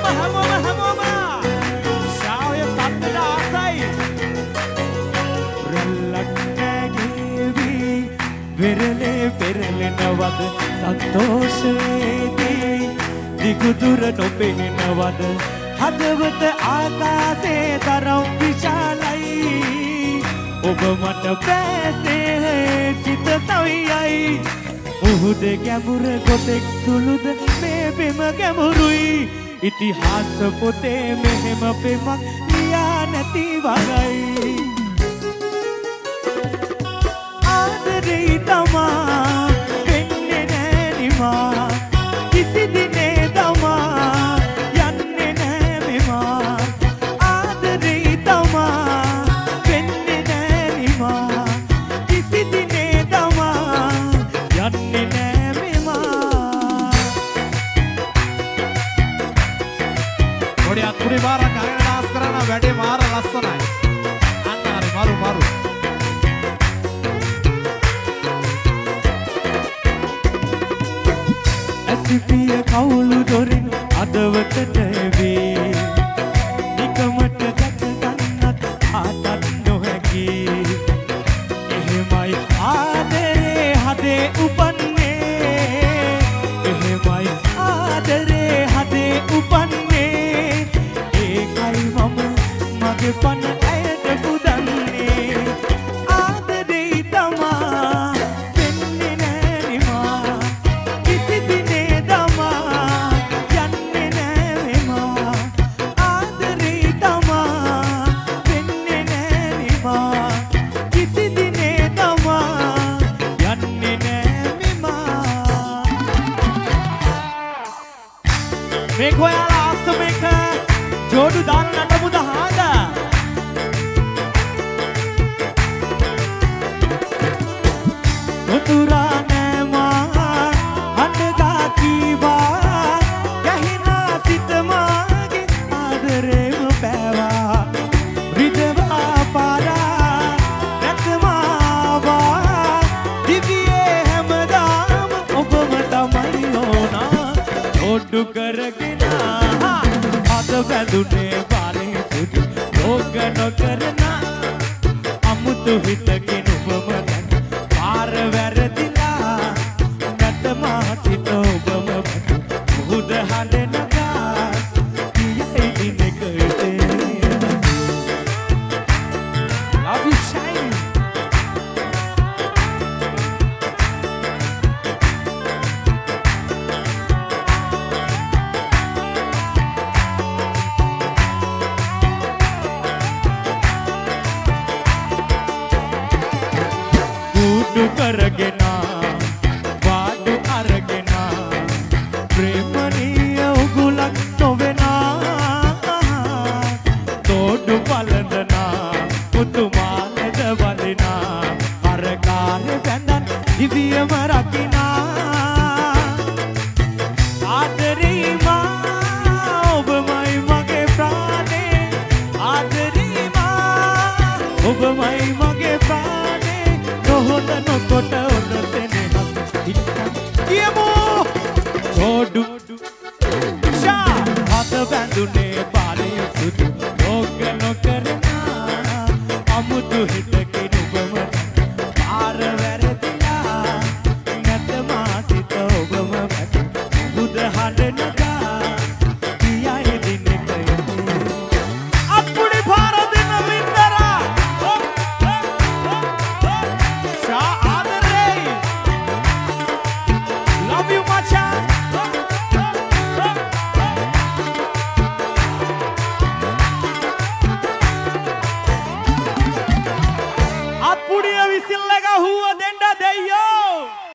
හැමෝම ශාවය සද්දට ආසයි රැල්ලක් නැගීවි වෙරළේ පෙරලෙනවද සන්තෝෂයේදී දිගුදුර නොපෙනෙනවද හදවත ආකාශේ තරම් විශාලයි ඔබ මට පැසේ සිත සවියයි මුහුද ගැඹුර කොටෙක් සුළුද මේ බෙම ගැඹුරුයි ඉතිහාස පොතේ මෙහෙම පෙමක් ලියා නැති වගයි ආදරේ තමා වෙන්නේ නෑ නිමා කිසි දිනේ තමා යන්නේ නෑ මෙමා ආදරේ තමා වෙන්නේ නෑ නිමා කිසි දිනේ තමා යන්නේ නෑ මෙමා පොඩි අතුරි බාරක් අරගෙන ඩාන්ස් කරන වැඩේ මාර ලස්සනයි අන්න හරි මරු ඇසිපිය කවුළු දොරින් අදවතට වේ නිකමට දැක ගන්නත් ආටත් නොහැකි එහෙමයි ආදරේ හදේ උපන්නේ එහෙමයි ආදරේ හදේ උපන්නේ ඒකයි මම මගේ පන ඇයට පුදන්නේ ආදරේ තමා වෙන්නේ නෑ නිමා කිසි දිනේ තමා යන්නේ නෑ මෙමා ආදරේ තමා වෙන්නේ නෑ නිමා කිසි දිනේ තමා යන්නේ නෑ මෙමා මේක ඔයාලා ආස්ත මේක ජෝඩු දාන්න නටමුද හාද නොතුරා නෑ මා හඬගා කීවා ගැහිනා සිත මාගේ ආදරේම පෑවා රිදවා පාරා නැතමාවා දිවියේ හැමදාම ඔබම තමයි ඕනා ජෝඩු කරගෙන අද බැඳුනේ පාරේ සුදු ලෝක නොකරන අමුතු හිතකින් ඔබම දැන පාර වැරදිලා නැතමා සිත ඔබම මුහුද හඬනගා කියයි දිනකට love you shine කුඩු කරගෙන වාඩු අරගෙන ප්‍රේමණීය උගුලක් නොවෙනා තෝඩු පලඳනා පුතුමාලද වදිනා අරකාරේ බැඳන් දිවියම රකිනා ආදරේ මා ඔබමයි මගේ ප්‍රාණේ ආදරේ මා ඔබමයි මගේ ප්‍රාණේ නොහොත නොකොට ඔන්න සෙනෙහක් ඉක්කන් කියමෝ ජෝඩු ෂා හත බැඳුනේ පාරේ සුදු ලෝක නොකරන අමුතු හිත